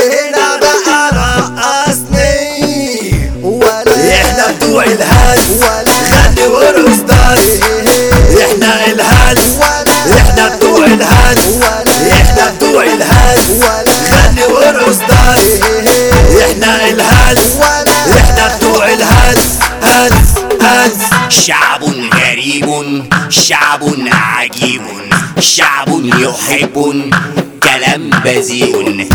هنا بقى رقصني ولا احنا بتوع الهلس غني وارقص دانس. احنا الهلس احنا بتوع الهلس احنا بتوع الهلس غني وارقص دانس. احنا الهلس احنا بتوع الهلس هلس هلس. شعب غريب شعب عجيب شعب يحب كلام بذيء.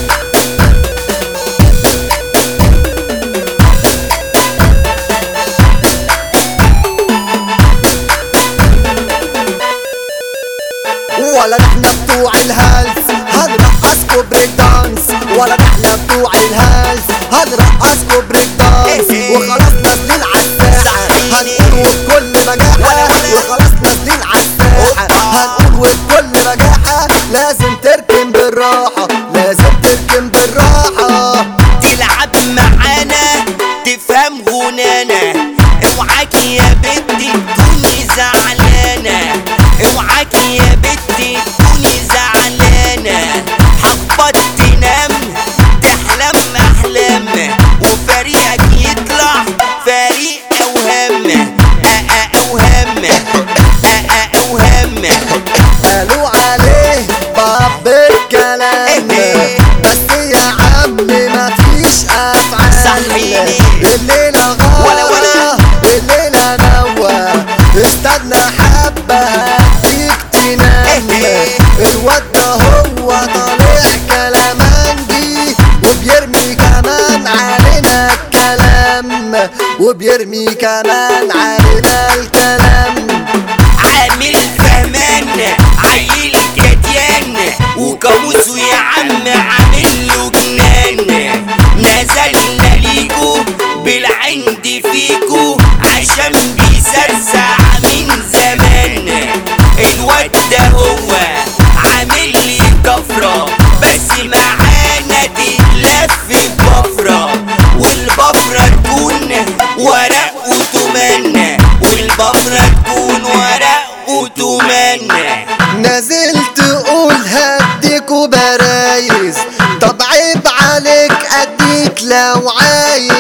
ولا احنا بتوع الهلس هنرقصكوا بريك دانس. ولا احنا بتوع الهلس هنرقصكوا بريك دانس. وخلاص نازلين عالساحة هنقول وبكل بجاحة. وخلاص نازلين عالساحة هنقول وبكل بجاحة. لازم تركن بالراحة لازم تركن بالراحة. تلعب معانا تفهم غنانا. اوعاكي يا بنتي تكوني زعلانة. اوعاكي يا بنتي تكوني زعلانة. حبط تنام تحلم احلام وفريقك يطلع فريق اوهام. اوهام اوهام. قالوا عليه باب الكلام بس يا عم مفيش افعال. صحيني الليلة غلا الليلة نوى. استنى حبة هديك تنام. الواد ده هو طالع كلامنجي وبيرمي كمان علينا الكلام. وبيرمي كمان علينا الكلام. عامل فهمان عيل كديان وكابوسه يا عم عامل له جنان. نزلنا ليكو بالعند فيكو عشان بيسرسع من زمان. الواد ده هو عامل لي كفرة بس معانا تتلف بفرة. والبفرة تكون ورق وتمنى. والبفرة تكون ورق وتمنى. نازل تقول هديك وبرايز. طب عيب عليك اديك لو عايز.